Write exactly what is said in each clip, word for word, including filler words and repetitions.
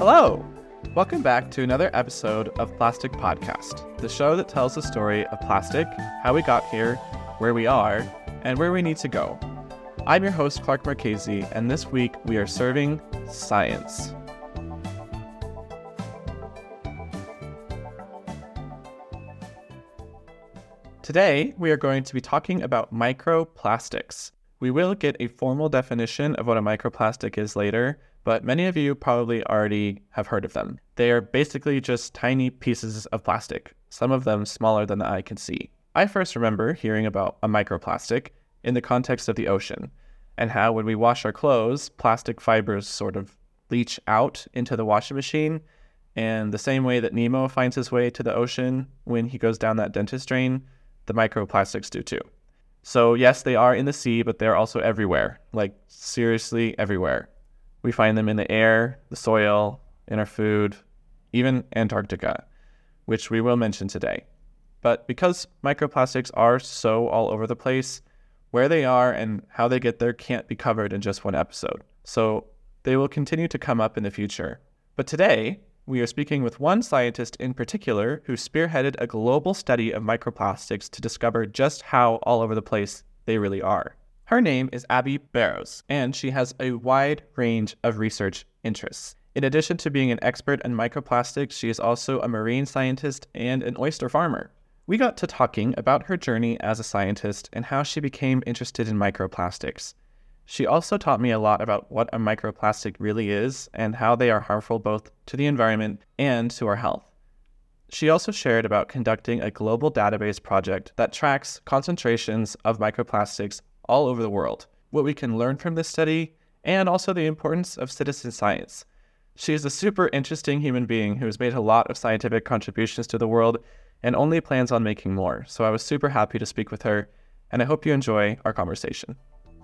Hello! Welcome back to another episode of Plastic Podcast, the show that tells the story of plastic, how we got here, where we are, and where we need to go. I'm your host, Clark Marchese, and this week we are serving science. Today, we are going to be talking about microplastics. We will get a formal definition of what a microplastic is later, but many of you probably already have heard of them. They are basically just tiny pieces of plastic, some of them smaller than the eye can see. I first remember hearing about a microplastic in the context of the ocean, and how when we wash our clothes, plastic fibers sort of leach out into the washing machine, and the same way that Nemo finds his way to the ocean when he goes down that dentist drain, the microplastics do too. So yes, they are in the sea, but they're also everywhere, like seriously everywhere. We find them in the air, the soil, in our food, even Antarctica, which we will mention today. But because microplastics are so all over the place, where they are and how they get there can't be covered in just one episode. So they will continue to come up in the future. But today, we are speaking with one scientist in particular who spearheaded a global study of microplastics to discover just how all over the place they really are. Her name is Abby Barrows, and she has a wide range of research interests. In addition to being an expert in microplastics, she is also a marine scientist and an oyster farmer. We got to talking about her journey as a scientist and how she became interested in microplastics. She also taught me a lot about what a microplastic really is and how they are harmful both to the environment and to our health. She also shared about conducting a global database project that tracks concentrations of microplastics all over the world, what we can learn from this study, and also the importance of citizen science. She is a super interesting human being who has made a lot of scientific contributions to the world and only plans on making more, so I was super happy to speak with her, and I hope you enjoy our conversation.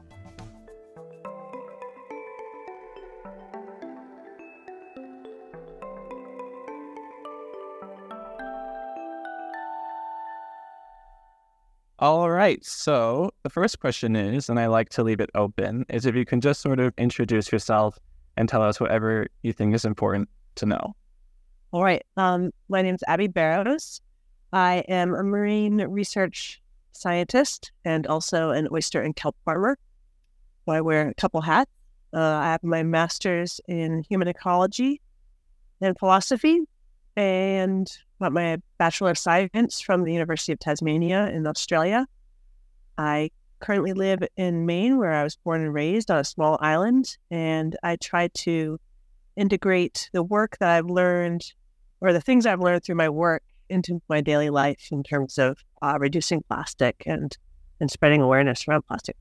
All right, so the first question is, and I like to leave it open, is if you can just sort of introduce yourself and tell us whatever you think is important to know. All right, um, my name is Abby Barrows. I am a marine research scientist and also an oyster and kelp farmer. So I wear a couple hats. Uh, I have my master's in human ecology and philosophy, and got my Bachelor of Science from the University of Tasmania in Australia. I currently live in Maine, where I was born and raised on a small island, and I try to integrate the work that I've learned, or the things I've learned through my work, into my daily life in terms of uh, reducing plastic and, and spreading awareness around plastic.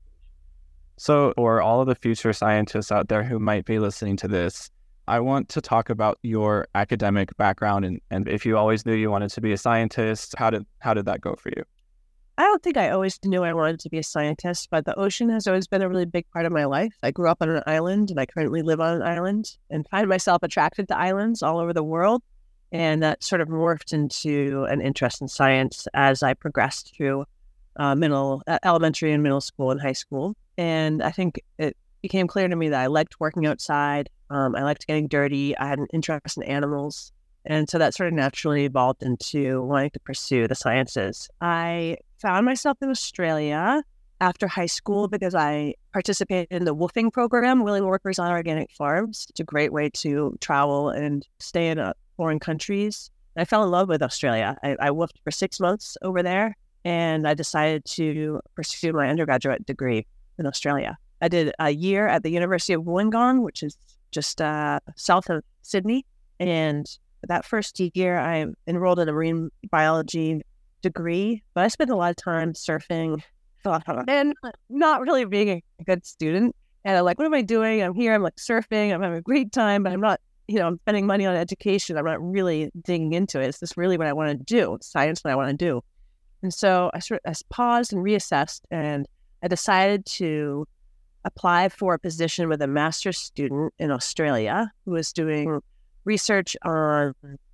So for all of the future scientists out there who might be listening to this, I want to talk about your academic background and, and if you always knew you wanted to be a scientist, how did how did that go for you? I don't think I always knew I wanted to be a scientist, but the ocean has always been a really big part of my life. I grew up on an island, and I currently live on an island, and find myself attracted to islands all over the world. And that sort of morphed into an interest in science as I progressed through uh, middle, uh, elementary and middle school and high school. And I think it became clear to me that I liked working outside. Um, I liked getting dirty. I had an interest in animals. And so that sort of naturally evolved into wanting to pursue the sciences. I found myself in Australia after high school because I participated in the woofing program, Willing Workers on Organic Farms. It's a great way to travel and stay in uh, foreign countries. And I fell in love with Australia. I, I woofed for six months over there, and I decided to pursue my undergraduate degree in Australia. I did a year at the University of Wollongong, which is just uh, south of Sydney. And that first year, I enrolled in a marine biology degree, but I spent a lot of time surfing and not really being a good student. And I'm like, what am I doing? I'm here, I'm like surfing, I'm having a great time, but I'm not, you know, I'm spending money on education. I'm not really digging into it. Is this really what I want to do? Science, what I want to do? And so I sort of I paused and reassessed, and I decided to apply for a position with a master's student in Australia who was doing research on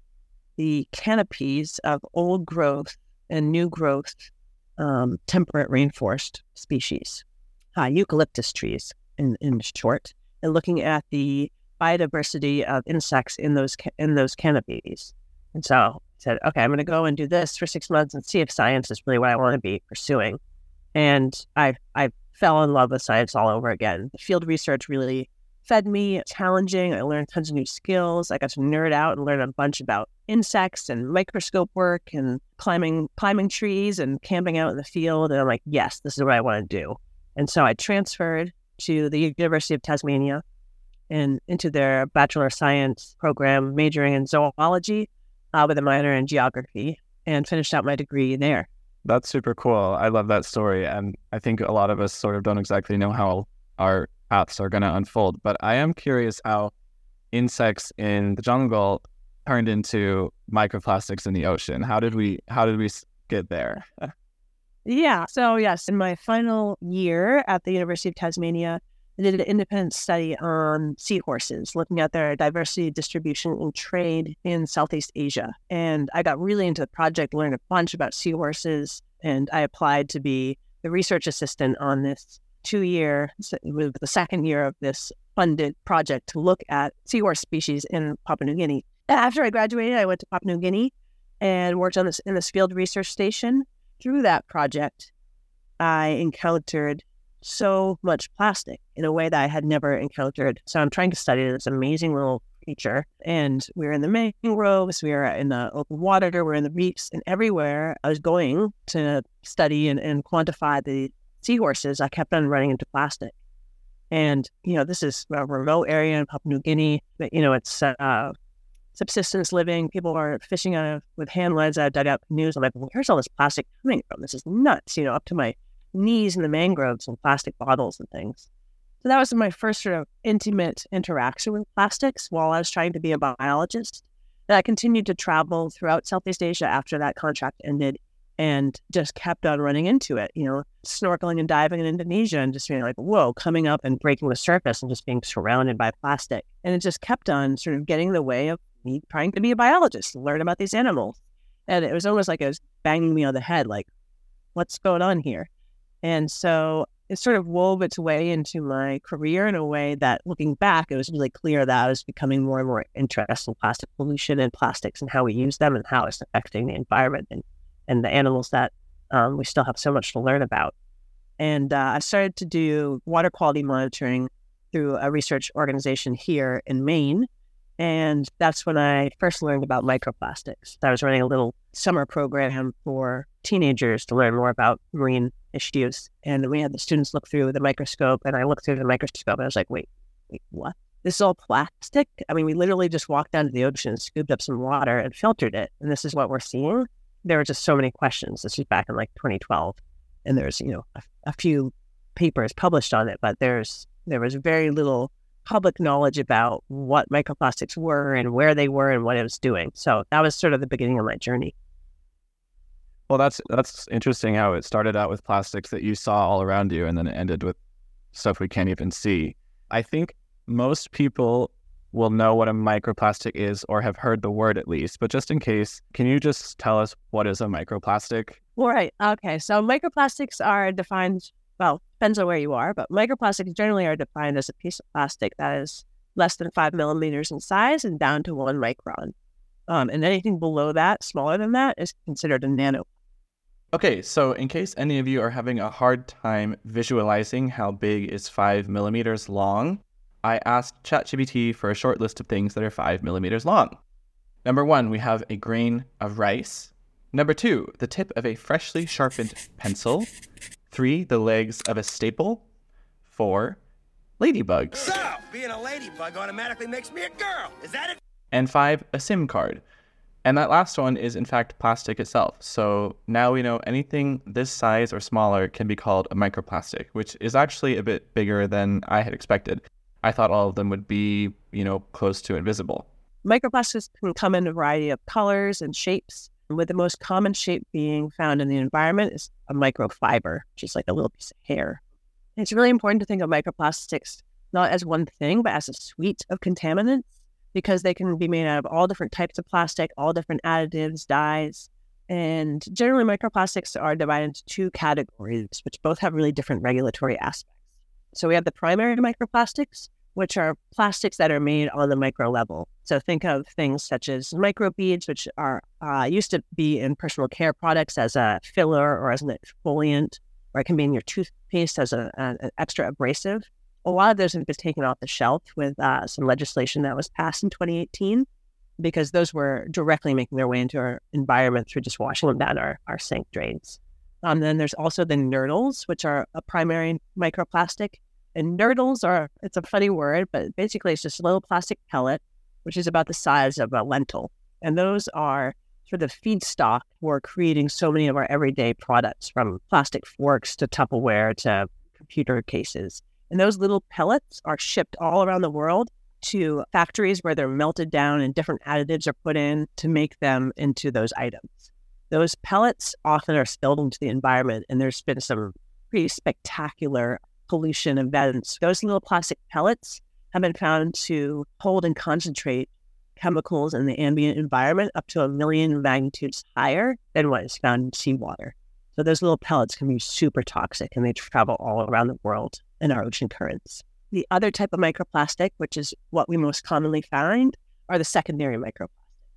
the canopies of old growth and new growth um, temperate rainforest species, uh, eucalyptus trees in, in short, and looking at the biodiversity of insects in those ca- in those canopies. And so I said, okay, I'm going to go and do this for six months and see if science is really what I want to be pursuing. And I I fell in love with science all over again. The field research really fed me, challenging. I learned tons of new skills. I got to nerd out and learn a bunch about insects and microscope work and climbing climbing trees and camping out in the field. And I'm like, yes, this is what I want to do. And so I transferred to the University of Tasmania and into their Bachelor of Science program, majoring in zoology uh, with a minor in geography, and finished out my degree there. That's super cool. I love that story. And I think a lot of us sort of don't exactly know how our paths are going to unfold. But I am curious how insects in the jungle turned into microplastics in the ocean. How did we, how did we get there? Yeah. So yes, in my final year at the University of Tasmania, I did an independent study on seahorses, looking at their diversity, distribution, and trade in Southeast Asia. And I got really into the project, learned a bunch about seahorses, and I applied to be the research assistant on this two-year, with the second year of this funded project to look at seahorse species in Papua New Guinea. After I graduated, I went to Papua New Guinea and worked on this in this field research station. Through that project, I encountered so much plastic in a way that I had never encountered. So I'm trying to study this amazing little creature. And we were in the mangroves, we were in the open water, we were in the reefs, and everywhere I was going to study and, and quantify the seahorses, I kept on running into plastic. And, you know, this is a remote area in Papua New Guinea, but, you know, it's uh, subsistence living. People are fishing out of, with hand lines out of dug out canoes. I'm like, well, where's all this plastic coming from? This is nuts, you know, up to my knees in the mangroves and plastic bottles and things. So that was my first sort of intimate interaction with plastics while I was trying to be a biologist. And I continued to travel throughout Southeast Asia after that contract ended and just kept on running into it, you know, snorkeling and diving in Indonesia and just being like, whoa, coming up and breaking the surface and just being surrounded by plastic. And it just kept on sort of getting in the way of me trying to be a biologist and learn about these animals. And it was almost like it was banging me on the head, like, what's going on here? And so it sort of wove its way into my career in a way that, looking back, it was really clear that I was becoming more and more interested in plastic pollution and plastics and how we use them and how it's affecting the environment and, and the animals that um, we still have so much to learn about. And uh, I started to do water quality monitoring through a research organization here in Maine. And that's when I first learned about microplastics. I was running a little summer program for teenagers to learn more about marine issues. And we had the students look through the microscope, and I looked through the microscope, and I was like, wait, wait, what? This is all plastic? I mean, we literally just walked down to the ocean and scooped up some water and filtered it, and this is what we're seeing? There were just so many questions. This was back in like twenty twelve, and there's, you know, a, a few papers published on it, but there's there was very little public knowledge about what microplastics were and where they were and what it was doing. So that was sort of the beginning of my journey. Well, that's that's interesting how it started out with plastics that you saw all around you, and then it ended with stuff we can't even see. I think most people will know what a microplastic is or have heard the word at least, but just in case, can you just tell us what is a microplastic? All right. Okay. So microplastics are defined, well, depends on where you are, but microplastics generally are defined as a piece of plastic that is less than five millimeters in size and down to one micron. Um, and anything below that, smaller than that, is considered a nano. Okay, so in case any of you are having a hard time visualizing how big is five millimeters long, I asked ChatGPT for a short list of things that are five millimeters long. Number one, we have a grain of rice. Number two, the tip of a freshly sharpened pencil. Three, the legs of a staple. Four, ladybugs. So, being a ladybug automatically makes me a girl. Is that it? And five, a SIM card. And that last one is in fact plastic itself. So now we know anything this size or smaller can be called a microplastic, which is actually a bit bigger than I had expected. I thought all of them would be, you know, close to invisible. Microplastics can come in a variety of colors and shapes, with the most common shape being found in the environment is a microfiber, which is like a little piece of hair. And it's really important to think of microplastics not as one thing, but as a suite of contaminants, because they can be made out of all different types of plastic, all different additives, dyes. And generally, microplastics are divided into two categories, which both have really different regulatory aspects. So we have the primary microplastics, which are plastics that are made on the micro level. So think of things such as microbeads, which are uh, used to be in personal care products as a filler or as an exfoliant, or it can be in your toothpaste as a, a, an extra abrasive. A lot of those have been taken off the shelf with uh, some legislation that was passed in twenty eighteen, because those were directly making their way into our environment through just washing them down our, our sink drains. Um, then there's also the nurdles, which are a primary microplastic. And nurdles are, it's a funny word, but basically it's just a little plastic pellet, which is about the size of a lentil. And those are sort of feedstock for creating so many of our everyday products, from plastic forks to Tupperware to computer cases. And those little pellets are shipped all around the world to factories where they're melted down and different additives are put in to make them into those items. Those pellets often are spilled into the environment, and there's been some pretty spectacular pollution events. Those little plastic pellets have been found to hold and concentrate chemicals in the ambient environment up to a million magnitudes higher than what is found in seawater. So those little pellets can be super toxic, and they travel all around the world in our ocean currents. The other type of microplastic, which is what we most commonly find, are the secondary microplastics.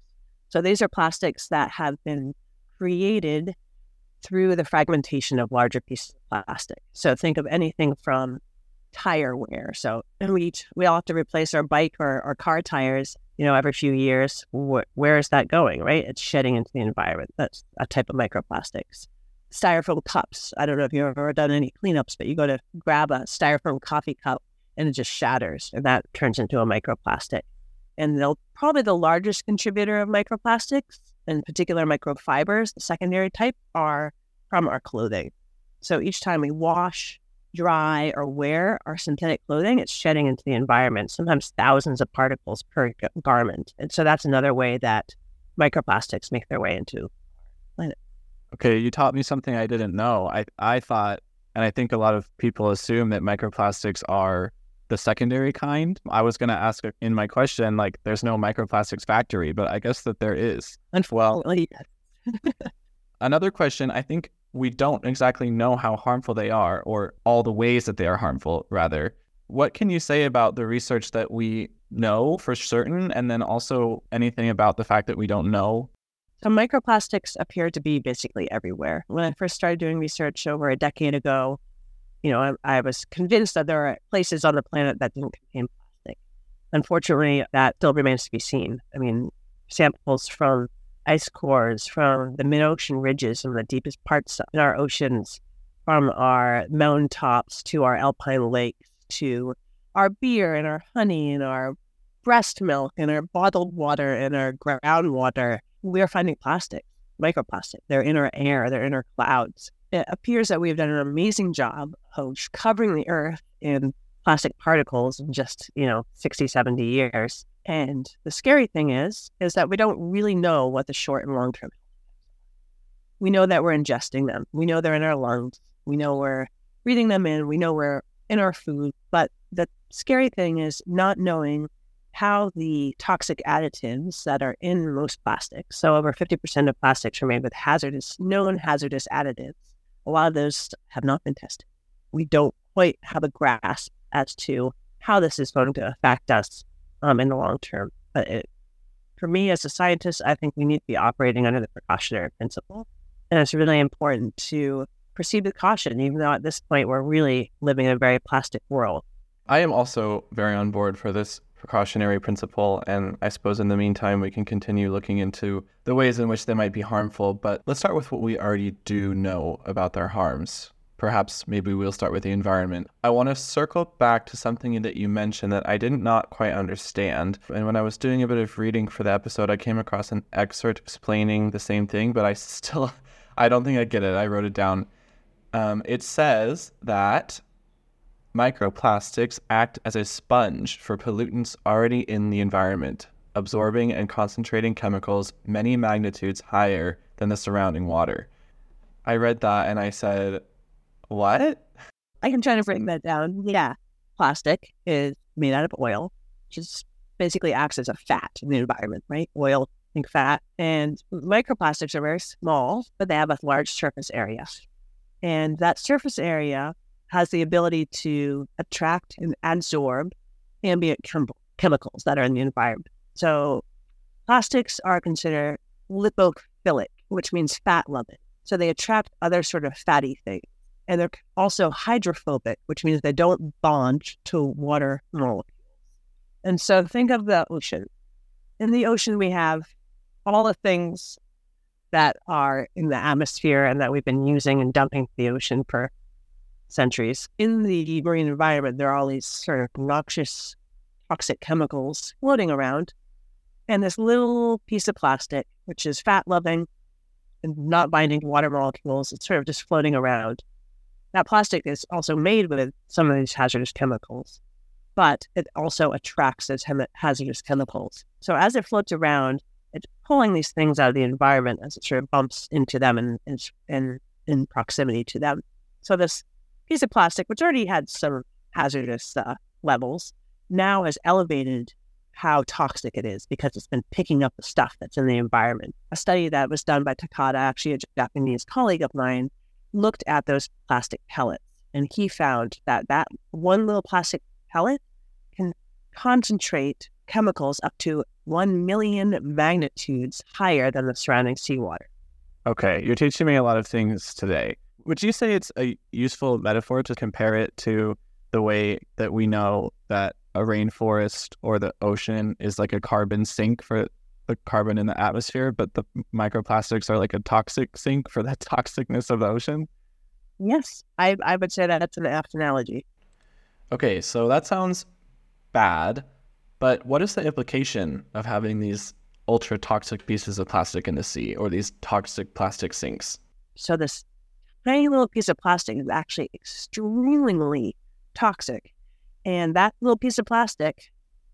So these are plastics that have been created through the fragmentation of larger pieces of plastic. So think of anything from tire wear. So we each, we all have to replace our bike or, or car tires, you know, every few years. Wh- where is that going, right? It's shedding into the environment. That's a type of microplastics. Styrofoam cups. I don't know if you've ever done any cleanups, but you go to grab a styrofoam coffee cup and it just shatters, and that turns into a microplastic. And they'll probably the largest contributor of microplastics, in particular microfibers, the secondary type, are from our clothing. So each time we wash, dry, or wear our synthetic clothing, it's shedding into the environment, sometimes thousands of particles per g- garment. And so that's another way that microplastics make their way into our planet. Okay, you taught me something I didn't know. I, I thought, and I think a lot of people assume, that microplastics are the secondary kind. I was going to ask in my question, like, there's no microplastics factory, but I guess that there is. Unfortunately, well, another question, I think we don't exactly know how harmful they are, or all the ways that they are harmful, rather. What can you say about the research that we know for certain, and then also anything about the fact that we don't know? So microplastics appear to be basically everywhere. When I first started doing research over a decade ago, you know, I, I was convinced that there are places on the planet that didn't contain plastic. Unfortunately, that still remains to be seen. I mean, samples from ice cores, from the mid-ocean ridges, some of the deepest parts in our oceans, from our mountaintops to our alpine lakes, to our beer and our honey and our breast milk and our bottled water and our groundwater, we're finding plastic, microplastic. They're in our air, they're in our clouds. It appears that we've done an amazing job of covering the earth in plastic particles in just, you know, sixty, seventy years. And the scary thing is, is that we don't really know what the short and long term. We know that we're ingesting them. We know they're in our lungs. We know we're breathing them in. We know we're in our food. But the scary thing is not knowing how the toxic additives that are in most plastics, so over fifty percent of plastics are made with hazardous, known hazardous additives. A lot of those have not been tested. We don't quite have a grasp as to how this is going to affect us um, in the long term. But it, for me as a scientist, I think we need to be operating under the precautionary principle. And it's really important to proceed with caution, even though at this point we're really living in a very plastic world. I am also very on board for this precautionary principle, and I suppose in the meantime we can continue looking into the ways in which they might be harmful. But let's start with what we already do know about their harms. Perhaps maybe we'll start with the environment. I want to circle back to something that you mentioned that I did not quite understand. And when I was doing a bit of reading for the episode, I came across an excerpt explaining the same thing, but I still, I don't think I get it. I wrote it down. Um, it says that microplastics act as a sponge for pollutants already in the environment, absorbing and concentrating chemicals many magnitudes higher than the surrounding water. I read that and I said, what? I can try to break that down. Yeah. Plastic is made out of oil, which is basically acts as a fat in the environment, right? Oil, think fat. And microplastics are very small, but they have a large surface area. And that surface area has the ability to attract and absorb ambient chem- chemicals that are in the environment. So plastics are considered lipophilic, which means fat-loving. So they attract other sort of fatty things. And they're also hydrophobic, which means they don't bond to water molecules. And so think of the ocean. In the ocean, we have all the things that are in the atmosphere and that we've been using and dumping to the ocean for centuries. In the marine environment, there are all these sort of noxious, toxic chemicals floating around. And this little piece of plastic, which is fat-loving and not binding to water molecules, it's sort of just floating around. That plastic is also made with some of these hazardous chemicals, but it also attracts those hem- hazardous chemicals. So as it floats around, it's pulling these things out of the environment as it sort of bumps into them and in, in, in proximity to them. So this piece of plastic, which already had some hazardous uh, levels, now has elevated how toxic it is because it's been picking up the stuff that's in the environment. A study that was done by Takada, actually a Japanese colleague of mine, looked at those plastic pellets, and he found that that one little plastic pellet can concentrate chemicals up to one million magnitudes higher than the surrounding seawater. Okay, you're teaching me a lot of things today. Would you say it's a useful metaphor to compare it to the way that we know that a rainforest or the ocean is like a carbon sink for the carbon in the atmosphere, but the microplastics are like a toxic sink for the toxicness of the ocean? Yes, I, I would say that that's an apt analogy. Okay, so that sounds bad, but what is the implication of having these ultra-toxic pieces of plastic in the sea or these toxic plastic sinks? So this tiny little piece of plastic is actually extremely toxic. And that little piece of plastic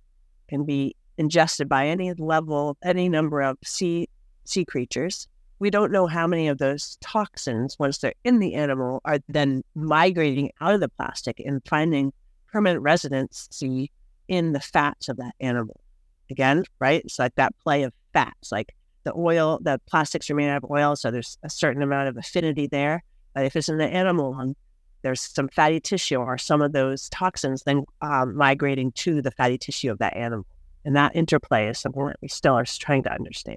can be ingested by any level, any number of sea sea creatures. We don't know how many of those toxins, once they're in the animal, are then migrating out of the plastic and finding permanent residency in the fats of that animal. Again, right? It's like that play of fats, like the oil, the plastics are made out of oil, so there's a certain amount of affinity there. But if it's in the animal lung, there's some fatty tissue or some of those toxins then um, migrating to the fatty tissue of that animal. And that interplay is something that we still are trying to understand.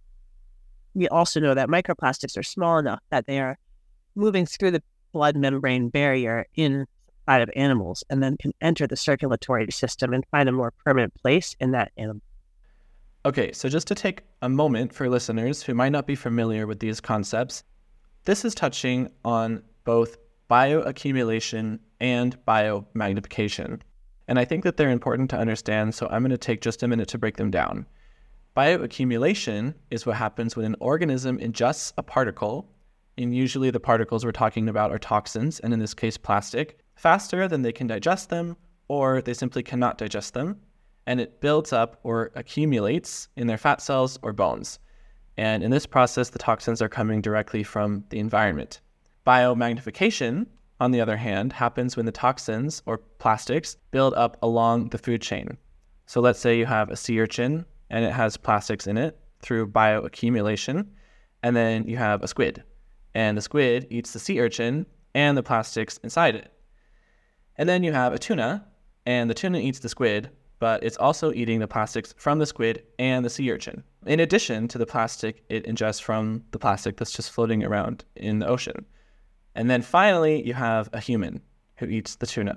We also know that microplastics are small enough that they are moving through the blood membrane barrier inside of animals and then can enter the circulatory system and find a more permanent place in that animal. Okay, so just to take a moment for listeners who might not be familiar with these concepts, this is touching on both bioaccumulation and biomagnification. And I think that they're important to understand, so I'm going to take just a minute to break them down. Bioaccumulation is what happens when an organism ingests a particle, and usually the particles we're talking about are toxins, and in this case plastic, faster than they can digest them, or they simply cannot digest them, and it builds up or accumulates in their fat cells or bones. And in this process, the toxins are coming directly from the environment. Biomagnification, on the other hand, happens when the toxins or plastics build up along the food chain. So let's say you have a sea urchin and it has plastics in it through bioaccumulation, and then you have a squid, and the squid eats the sea urchin and the plastics inside it. And then you have a tuna, and the tuna eats the squid, but it's also eating the plastics from the squid and the sea urchin, in addition to the plastic it ingests from the plastic that's just floating around in the ocean. And then finally, you have a human who eats the tuna.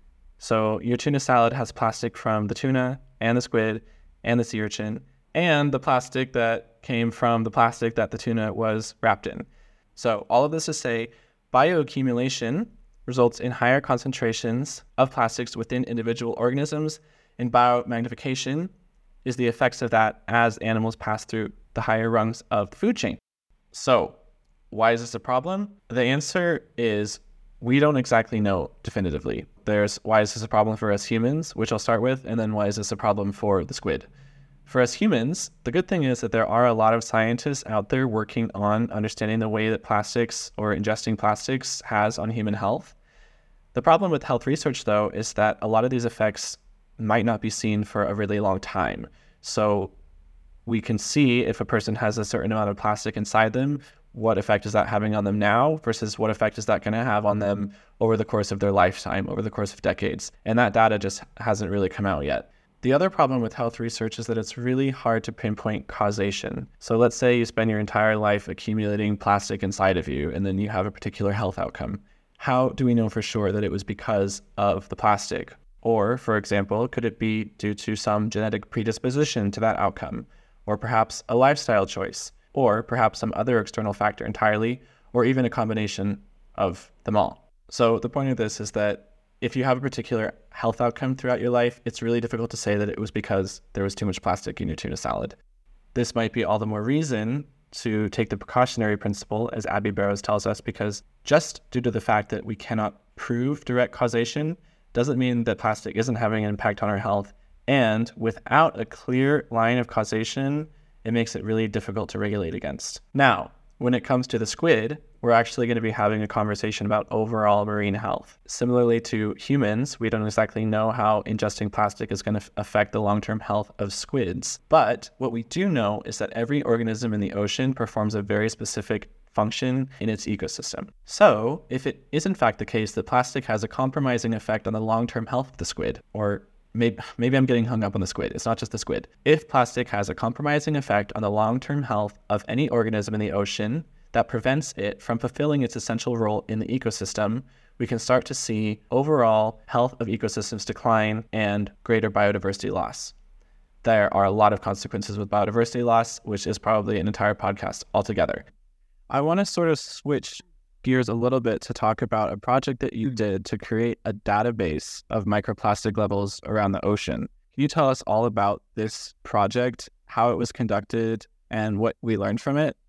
So your tuna salad has plastic from the tuna and the squid and the sea urchin, and the plastic that came from the plastic that the tuna was wrapped in. So all of this to say, bioaccumulation results in higher concentrations of plastics within individual organisms, and biomagnification is the effects of that as animals pass through the higher rungs of the food chain. So why is this a problem? The answer is we don't exactly know definitively. There's why is this a problem for us humans, which I'll start with, and then why is this a problem for the squid? For us humans, the good thing is that there are a lot of scientists out there working on understanding the way that plastics or ingesting plastics has on human health. The problem with health research, though, is that a lot of these effects might not be seen for a really long time. So we can see if a person has a certain amount of plastic inside them what effect is that having on them now versus what effect is that going to have on them over the course of their lifetime, over the course of decades. And that data just hasn't really come out yet. The other problem with health research is that it's really hard to pinpoint causation. So let's say you spend your entire life accumulating plastic inside of you, and then you have a particular health outcome. How do we know for sure that it was because of the plastic? Or, for example, could it be due to some genetic predisposition to that outcome? Or perhaps a lifestyle choice? Or perhaps some other external factor entirely, or even a combination of them all. So the point of this is that if you have a particular health outcome throughout your life, it's really difficult to say that it was because there was too much plastic in your tuna salad. This might be all the more reason to take the precautionary principle, as Abby Barrows tells us, because just due to the fact that we cannot prove direct causation doesn't mean that plastic isn't having an impact on our health. And without a clear line of causation, it makes it really difficult to regulate against. Now, when it comes to the squid, we're actually going to be having a conversation about overall marine health. Similarly to humans, we don't exactly know how ingesting plastic is going to f- affect the long-term health of squids. But what we do know is that every organism in the ocean performs a very specific function in its ecosystem. So, if it is in fact the case that plastic has a compromising effect on the long-term health of the squid, or Maybe, maybe I'm getting hung up on the squid. It's not just the squid. If plastic has a compromising effect on the long-term health of any organism in the ocean that prevents it from fulfilling its essential role in the ecosystem, we can start to see overall health of ecosystems decline and greater biodiversity loss. There are a lot of consequences with biodiversity loss, which is probably an entire podcast altogether. I want to sort of switch gears a little bit to talk about a project that you did to create a database of microplastic levels around the ocean. Can you tell us all about this project, how it was conducted, and what we learned from it?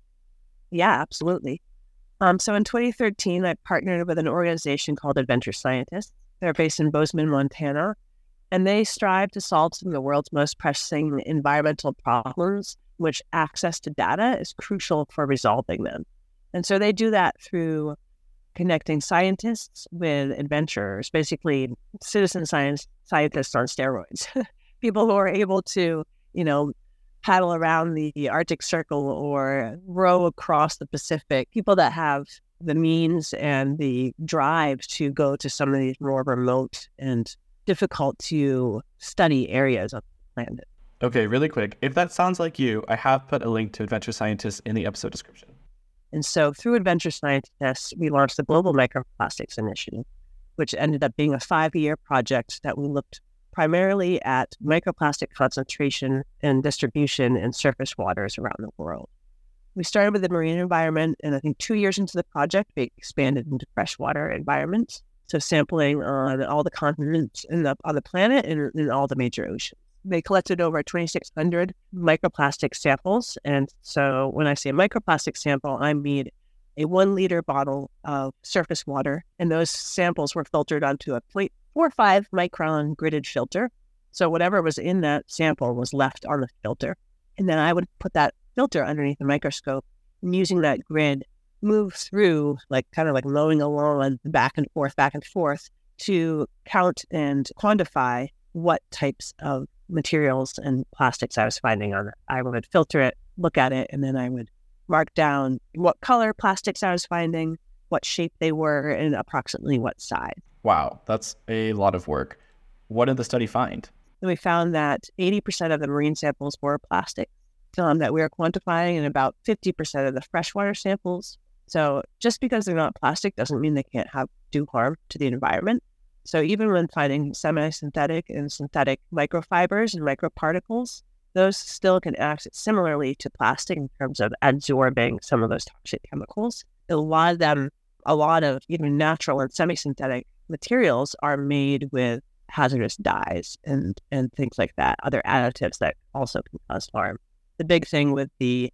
Yeah, absolutely. Um, so in twenty thirteen, I partnered with an organization called Adventure Scientists. They're based in Bozeman, Montana, and they strive to solve some of the world's most pressing environmental problems, which access to data is crucial for resolving them. And so they do that through connecting scientists with adventurers, basically citizen science scientists on steroids, people who are able to, you know, paddle around the Arctic Circle or row across the Pacific, people that have the means and the drive to go to some of these more remote and difficult to study areas of the planet. Okay, really quick. If that sounds like you, I have put a link to Adventure Scientists in the episode description. And so through Adventure Scientists, we launched the Global Microplastics Initiative, which ended up being a five-year project that we looked primarily at microplastic concentration and distribution in surface waters around the world. We started with the marine environment, and I think two years into the project, we expanded into freshwater environments. So sampling on all the continents in the, on the planet and in all the major oceans. They collected over twenty-six hundred microplastic samples. And so when I say microplastic sample, I mean a one liter bottle of surface water. And those samples were filtered onto a plate four or five micron gridded filter. So whatever was in that sample was left on the filter. And then I would put that filter underneath the microscope and using that grid, move through, like kind of like mowing along back and forth, back and forth to count and quantify what types of materials and plastics I was finding on it. I would filter it, look at it, and then I would mark down what color plastics I was finding, what shape they were, and approximately what size. Wow, that's a lot of work. What did the study find? And we found that eighty percent of the marine samples were plastic um, that we were quantifying, and about fifty percent of the freshwater samples. So just because they're not plastic doesn't mean they can't have do harm to the environment. So even when finding semi-synthetic and synthetic microfibers and microparticles, those still can act similarly to plastic in terms of absorbing some of those toxic chemicals. A lot of them, a lot of even natural and semi-synthetic materials are made with hazardous dyes and, and things like that, other additives that also can cause harm. The big thing with the,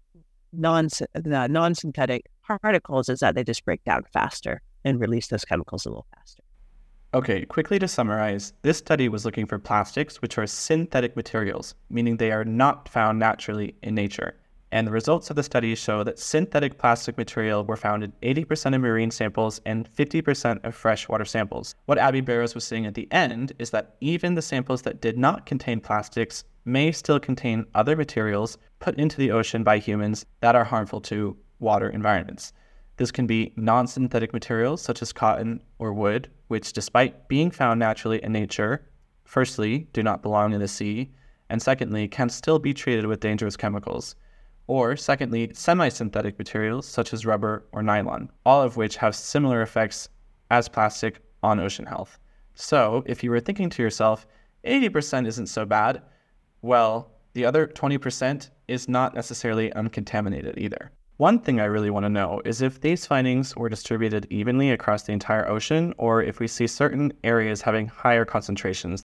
non, the non-synthetic particles is that they just break down faster and release those chemicals a little faster. Okay, quickly to summarize, this study was looking for plastics which are synthetic materials, meaning they are not found naturally in nature. And the results of the study show that synthetic plastic material were found in eighty percent of marine samples and fifty percent of freshwater samples. What Abby Barrows was saying at the end is that even the samples that did not contain plastics may still contain other materials put into the ocean by humans that are harmful to water environments. This can be non-synthetic materials such as cotton or wood, which despite being found naturally in nature, firstly, do not belong in the sea, and secondly, can still be treated with dangerous chemicals. Or secondly, semi-synthetic materials such as rubber or nylon, all of which have similar effects as plastic on ocean health. So if you were thinking to yourself, eighty percent isn't so bad, well, the other twenty percent is not necessarily uncontaminated either. One thing I really want to know is if these findings were distributed evenly across the entire ocean, or if we see certain areas having higher concentrations.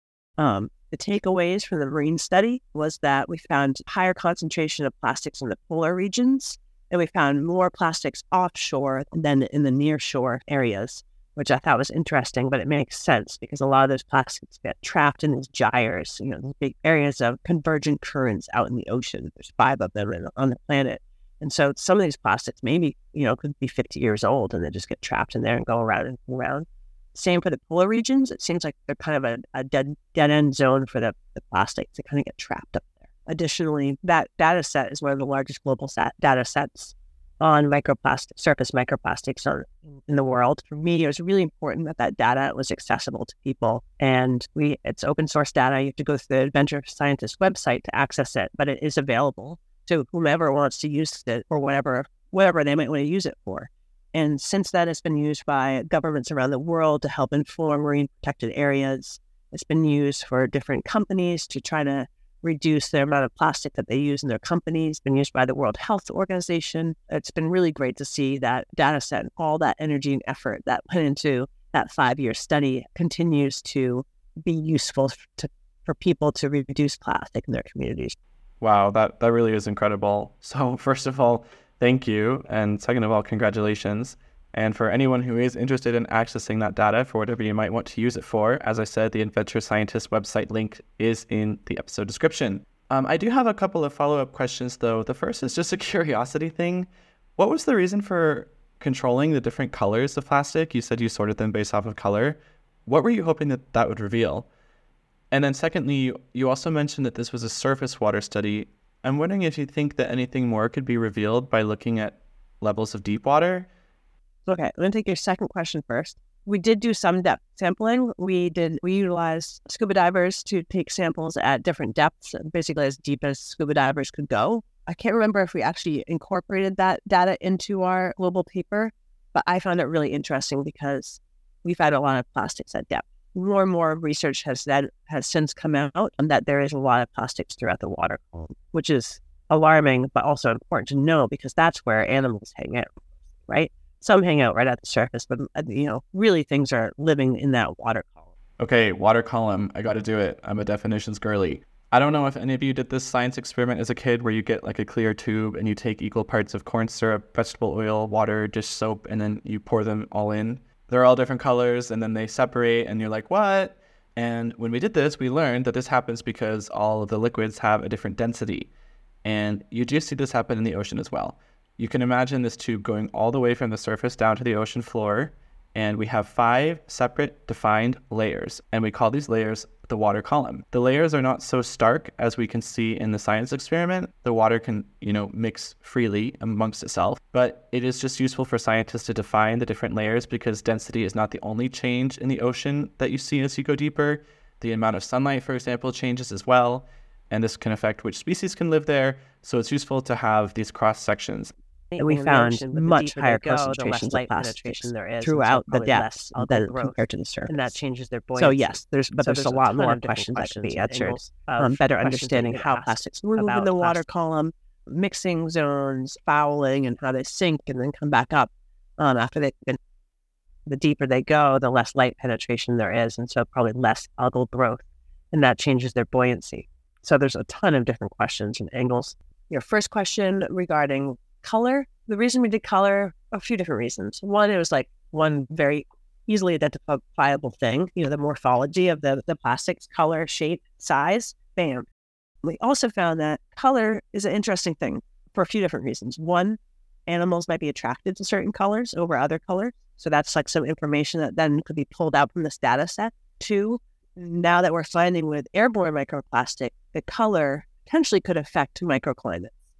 Um, the takeaways from the marine study was that we found higher concentration of plastics in the polar regions, and we found more plastics offshore than in the nearshore areas, which I thought was interesting, but it makes sense because a lot of those plastics get trapped in these gyres, you know, these big areas of convergent currents out in the ocean. There's five of them on the planet. And so some of these plastics maybe, you know, could be fifty years old and they just get trapped in there and go around and around. Same for the polar regions. It seems like they're kind of a, a dead, dead end zone for the, the plastics. They kind of get trapped up there. Additionally, that data set is one of the largest global sat- data sets on microplastic, surface microplastics on, in the world. For me, it was really important that that data was accessible to people. And we it's open source data. You have to go through the Adventure Scientist website to access it, but it is available to whomever wants to use it for whatever, whatever they might want to use it for. And since then, it's been used by governments around the world to help inform marine protected areas. It's been used for different companies to try to reduce the amount of plastic that they use in their companies. It's been used by the World Health Organization. It's been really great to see that data set and all that energy and effort that went into that five-year study continues to be useful to, for people to reduce plastic in their communities. Wow, that, that really is incredible. So first of all, thank you. And second of all, congratulations. And for anyone who is interested in accessing that data for whatever you might want to use it for, as I said, the Adventure Scientist website link is in the episode description. Um, I do have a couple of follow-up questions, though. The first is just a curiosity thing. What was the reason for controlling the different colors of plastic? You said you sorted them based off of color. What were you hoping that that would reveal? And then secondly, you also mentioned that this was a surface water study. I'm wondering if you think that anything more could be revealed by looking at levels of deep water? Okay, I'm going to take your second question first. We did do some depth sampling. We did. We utilized scuba divers to take samples at different depths, basically as deep as scuba divers could go. I can't remember if we actually incorporated that data into our global paper, but I found it really interesting because we've had a lot of plastics at depth. More and more research has that has since come out that there is a lot of plastics throughout the water column, which is alarming, but also important to know because that's where animals hang out, right? Some hang out right at the surface, but you know, really things are living in that water column. Okay, water column. I got to do it. I'm a definitions girly. I don't know if any of you did this science experiment as a kid where you get like a clear tube and you take equal parts of corn syrup, vegetable oil, water, dish soap, and then you pour them all in. They're all different colors, and then they separate, and you're like, what? And when we did this, we learned that this happens because all of the liquids have a different density. And you do see this happen in the ocean as well. You can imagine this tube going all the way from the surface down to the ocean floor, and we have five separate defined layers, and we call these layers the water column. The layers are not so stark as we can see in the science experiment. The water can, you know, mix freely amongst itself, but it is just useful for scientists to define the different layers because density is not the only change in the ocean that you see as you go deeper. The amount of sunlight, for example, changes as well, and this can affect which species can live there. So it's useful to have these cross sections. And we found much higher concentrations of plastics throughout the depths than compared to the surface. And that changes their buoyancy. So yes, there's but So there's, there's a a lot ton more of different questions that could be questions, answered. angles Um, of better questions understanding that you how ask plastics move in about the water plastic. column, mixing zones, fouling, and how they sink and then come back up. Um, after they, been, the deeper they go, the less light penetration there is, and so probably less algal growth, and that changes their buoyancy. So there's a ton of different questions and angles. Your first question regarding color. The reason we did color, a few different reasons. One, it was like one very easily identifiable thing, you know, the morphology of the, the plastics, color, shape, size, bam. We also found that color is an interesting thing for a few different reasons. One, animals might be attracted to certain colors over other colors. So that's like some information that then could be pulled out from this data set. Two, now that we're finding with airborne microplastic, the color potentially could affect microclimates.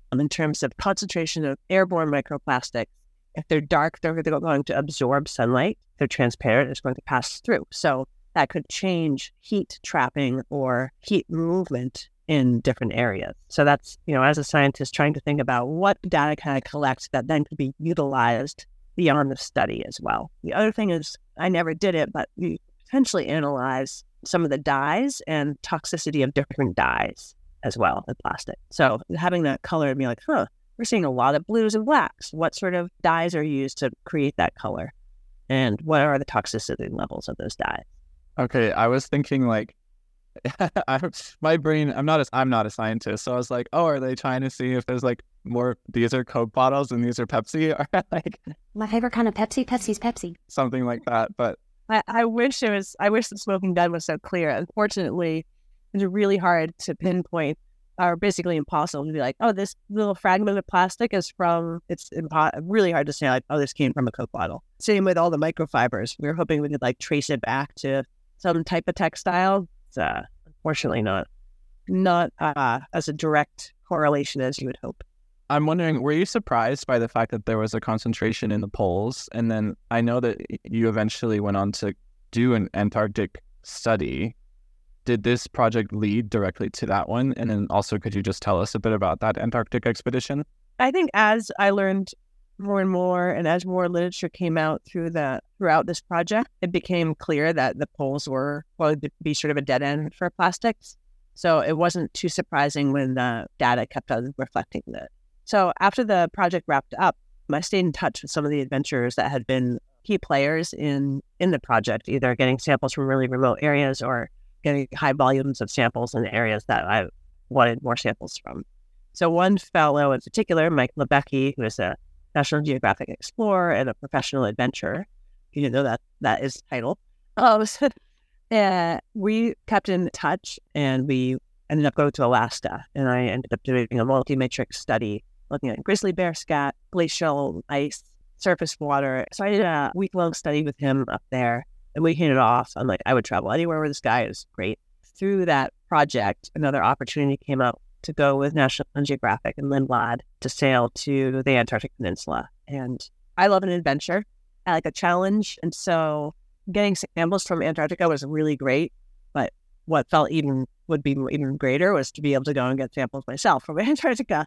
Um, in terms of concentration of airborne microplastics, if they're dark, they're going to absorb sunlight. If they're transparent, it's going to pass through. So that could change heat trapping or heat movement in different areas. So that's, you know, as a scientist, trying to think about what data can I collect that then could be utilized beyond the study as well. The other thing is, I never did it, but we potentially analyze some of the dyes and toxicity of different dyes as well in plastic. So having that color and be like, huh, we're seeing a lot of blues and blacks. What sort of dyes are used to create that color? And what are the toxicity levels of those dyes? Okay, I was thinking like, I, my brain, I'm not a, I'm not a scientist. So I was like, oh, are they trying to see if there's like more, these are Coke bottles and these are Pepsi? Or like my favorite kind of Pepsi, Pepsi's Pepsi. Something like that. But I, I wish it was, I wish the smoking gun was so clear. Unfortunately, it's really hard to pinpoint, or basically impossible to be like, oh, this little fragment of plastic is from, it's impo- really hard to say like, oh, this came from a Coke bottle. Same with all the microfibers. We were hoping we could like trace it back to some type of textile. It's uh, unfortunately not, not uh, as a direct correlation as you would hope. I'm wondering, were you surprised by the fact that there was a concentration in the poles? And then I know that you eventually went on to do an Antarctic study. Did this project lead directly to that one? And then also, could you just tell us a bit about that Antarctic expedition? I think as I learned more and more, and as more literature came out through the throughout this project, it became clear that the poles were going to be sort of a dead end for plastics. So it wasn't too surprising when the data kept on reflecting that. So after the project wrapped up, I stayed in touch with some of the adventurers that had been key players in, in the project, either getting samples from really remote areas or getting high volumes of samples in areas that I wanted more samples from. So one fellow in particular, Mike Lebecki, who is a National Geographic explorer and a professional adventurer, you didn't know that that is the title. Um, uh, we kept in touch, and we ended up going to Alaska, and I ended up doing a multi-matrix study looking at grizzly bear scat, glacial ice, surface water. So I did a week-long study with him up there, and we hit it off. I'm like, I would travel anywhere where this guy is great. Through that project, another opportunity came up to go with National Geographic and Lindblad to sail to the Antarctic Peninsula. And I love an adventure. I like a challenge. And so getting samples from Antarctica was really great. But what felt even would be even greater was to be able to go and get samples myself from Antarctica.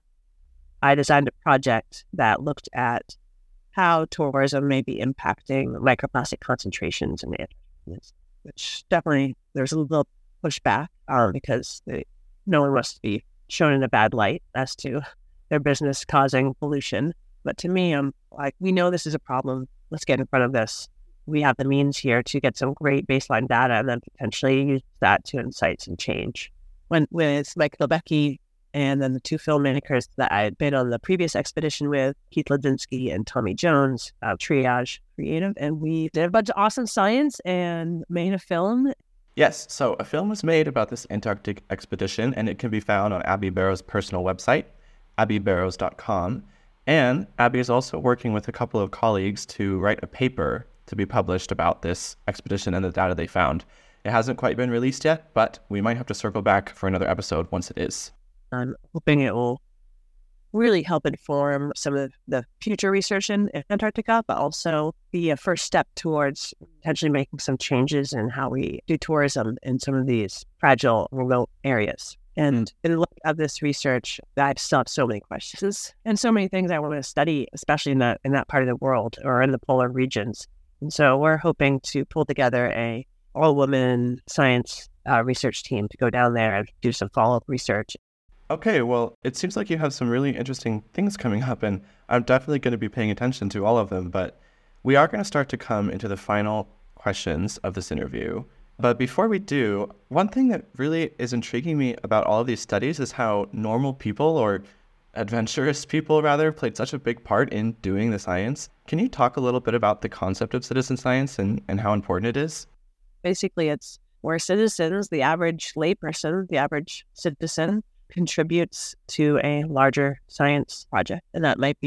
I designed a project that looked at how tourism may be impacting microplastic concentrations in the Antarctic, which definitely there's a little pushback um, because they, no one wants to be shown in a bad light as to their business causing pollution. But to me, I'm like, we know this is a problem. Let's get in front of this. We have the means here to get some great baseline data and then potentially use that to incite some change. When with Mike Lebecki and then the two filmmakers that I had been on the previous expedition with, Keith Ledzinski and Tommy Jones, uh, Triage Creative, and we did a bunch of awesome science and made a film. Yes, so a film was made about this Antarctic expedition, and it can be found on Abby Barrow's personal website, abby barrows dot com. And Abby is also working with a couple of colleagues to write a paper to be published about this expedition and the data they found. It hasn't quite been released yet, but we might have to circle back for another episode once it is. I'm hoping it will really help inform some of the future research in Antarctica, but also be a first step towards potentially making some changes in how we do tourism in some of these fragile, remote areas. And in look at this research, I still have so many questions and so many things I want to study, especially in that in that part of the world or in the polar regions. And so we're hoping to pull together a all-woman science uh, research team to go down there and do some follow-up research. Okay, well, it seems like you have some really interesting things coming up, and I'm definitely going to be paying attention to all of them, but we are going to start to come into the final questions of this interview. But before we do, one thing that really is intriguing me about all of these studies is how normal people, or adventurous people rather, played such a big part in doing the science. Can you talk a little bit about the concept of citizen science and, and how important it is? Basically, it's where citizens, the average layperson, the average citizen, contributes to a larger science project. And that might be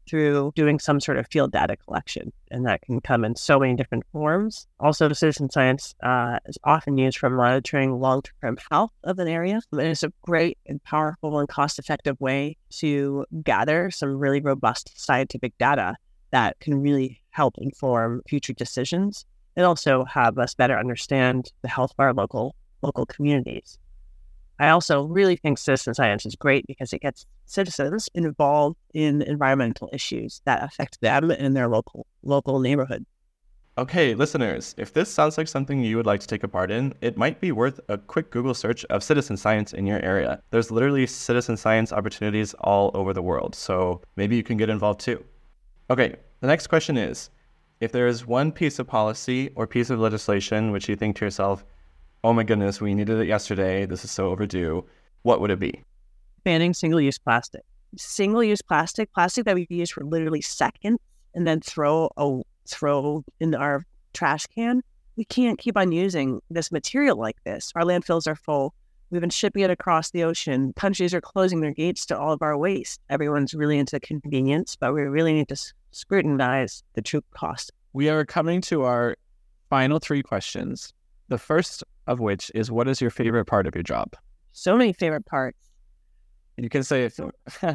through doing some sort of field data collection. And that can come in so many different forms. Also, citizen science uh, is often used for monitoring long-term health of an area. And it's a great and powerful and cost-effective way to gather some really robust scientific data that can really help inform future decisions and also have us better understand the health of our local local communities. I also really think citizen science is great because it gets citizens involved in environmental issues that affect them and their local local neighborhood. Okay, listeners, if this sounds like something you would like to take a part in, it might be worth a quick Google search of citizen science in your area. There's literally citizen science opportunities all over the world, so maybe you can get involved too. Okay, the next question is, if there is one piece of policy or piece of legislation which you think to yourself, oh my goodness, we needed it yesterday, this is so overdue, what would it be? Banning single-use plastic. Single-use plastic, plastic that we use for literally seconds and then throw a, throw in our trash can. We can't keep on using this material like this. Our landfills are full. We've been shipping it across the ocean. Countries are closing their gates to all of our waste. Everyone's really into convenience, but we really need to s- scrutinize the true cost. We are coming to our final three questions. The first of which is, what is your favorite part of your job? So many favorite parts. You can say it. uh,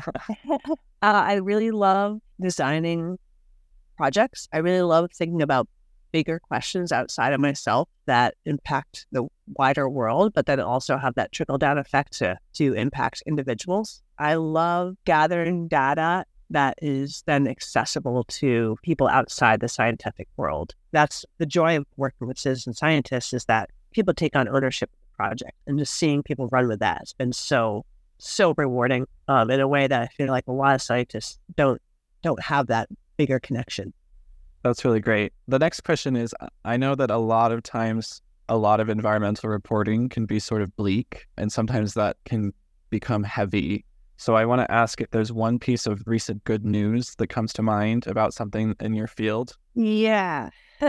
I really love designing projects. I really love thinking about bigger questions outside of myself that impact the wider world, but then also have that trickle-down effect to, to impact individuals. I love gathering data that is then accessible to people outside the scientific world. That's the joy of working with citizen scientists, is that people take on ownership of the project, and just seeing people run with that has been so, so rewarding um, in a way that I feel like a lot of scientists don't don't have that bigger connection. That's really great. The next question is, I know that a lot of times, a lot of environmental reporting can be sort of bleak, and sometimes that can become heavy. So I want to ask if there's one piece of recent good news that comes to mind about something in your field. Yeah.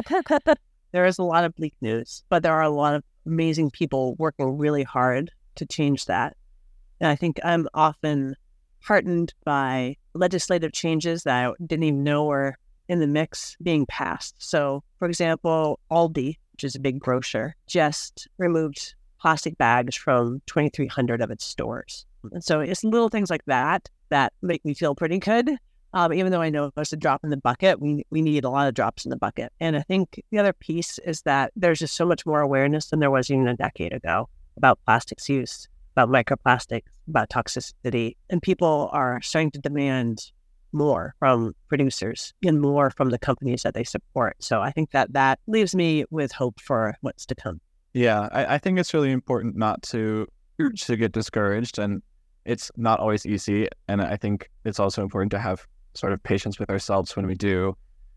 There is a lot of bleak news, but there are a lot of amazing people working really hard to change that. And I think I'm often heartened by legislative changes that I didn't even know were in the mix being passed. So, for example, Aldi, which is a big grocer, just removed plastic bags from twenty-three hundred of its stores. And so it's little things like that that make me feel pretty good. Um, even though I know it's a drop in the bucket, we we need a lot of drops in the bucket. And I think the other piece is that there's just so much more awareness than there was even a decade ago about plastics use, about microplastics, about toxicity. And people are starting to demand more from producers and more from the companies that they support. So I think that that leaves me with hope for what's to come. Yeah, I, I think it's really important not to to get discouraged, and it's not always easy. And I think it's also important to have sort of patience with ourselves when we do.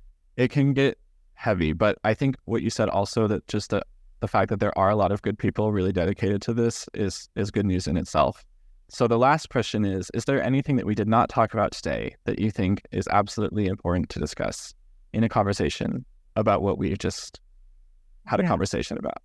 It can get heavy, but I think what you said also, that just the, the fact that there are a lot of good people really dedicated to this is is good news in itself. So the last question is, is there anything that we did not talk about today that you think is absolutely important to discuss in a conversation about what we just had a Yeah. conversation about?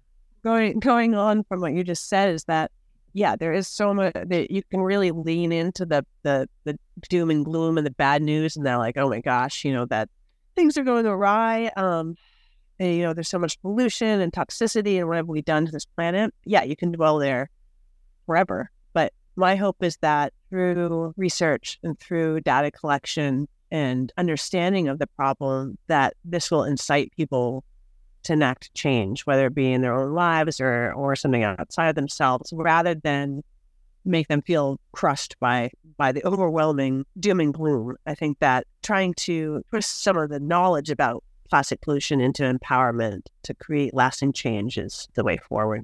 Going going on from what you just said is that, yeah, there is so much that you can really lean into the, the, the doom and gloom and the bad news, and they're like, oh my gosh, you know, that things are going awry. Um, and, you know, there's so much pollution and toxicity and what have we done to this planet? Yeah, you can dwell there forever. But my hope is that through research and through data collection and understanding of the problem, that this will incite people to enact change, whether it be in their own lives or or something outside of themselves, rather than make them feel crushed by by the overwhelming doom and gloom. I think that trying to put some of the knowledge about plastic pollution into empowerment to create lasting change is the way forward.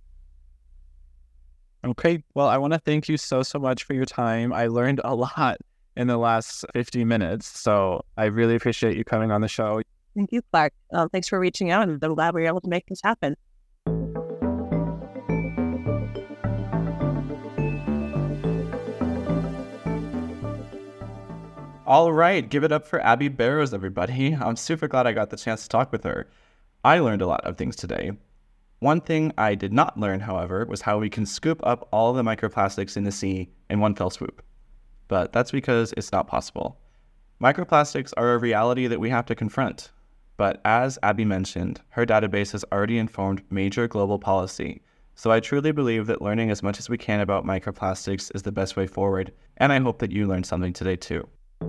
Okay, well, I want to thank you so, so much for your time. I learned a lot in the last fifty minutes, so I really appreciate you coming on the show. Thank you, Clark. Um, thanks for reaching out, and I'm glad we were able to make this happen. All right, give it up for Abby Barrows, everybody. I'm super glad I got the chance to talk with her. I learned a lot of things today. One thing I did not learn, however, was how we can scoop up all the microplastics in the sea in one fell swoop. But that's because it's not possible. Microplastics are a reality that we have to confront. But as Abby mentioned, her database has already informed major global policy. So I truly believe that learning as much as we can about microplastics is the best way forward, and I hope that you learned something today too.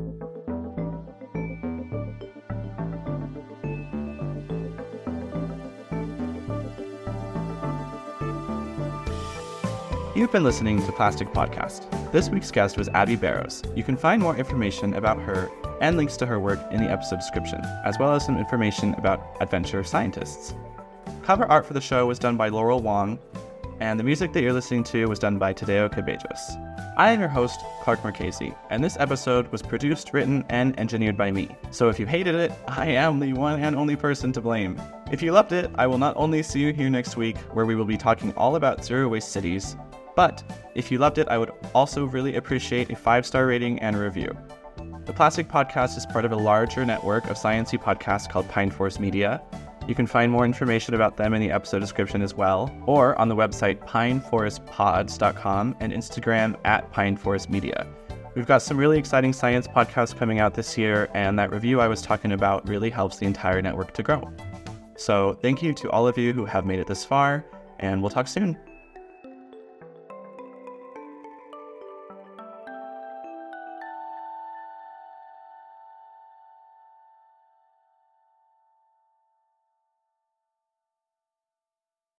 You've been listening to Plastic Podcast. This week's guest was Abby Barrows. You can find more information about her and links to her work in the episode description, as well as some information about adventure scientists. Cover art for the show was done by Laurel Wong, and the music that you're listening to was done by Tadeo Cabejos. I am your host, Clark Marchese, and this episode was produced, written, and engineered by me. So if you hated it, I am the one and only person to blame. If you loved it, I will not only see you here next week, where we will be talking all about zero-waste cities, but if you loved it, I would also really appreciate a five-star rating and a review. The Plastic Podcast is part of a larger network of sciencey podcasts called Pine Forest Media. You can find more information about them in the episode description as well, or on the website pine forest pods dot com and Instagram at Pine Forest Media. We've got some really exciting science podcasts coming out this year, and that review I was talking about really helps the entire network to grow. So thank you to all of you who have made it this far, and we'll talk soon.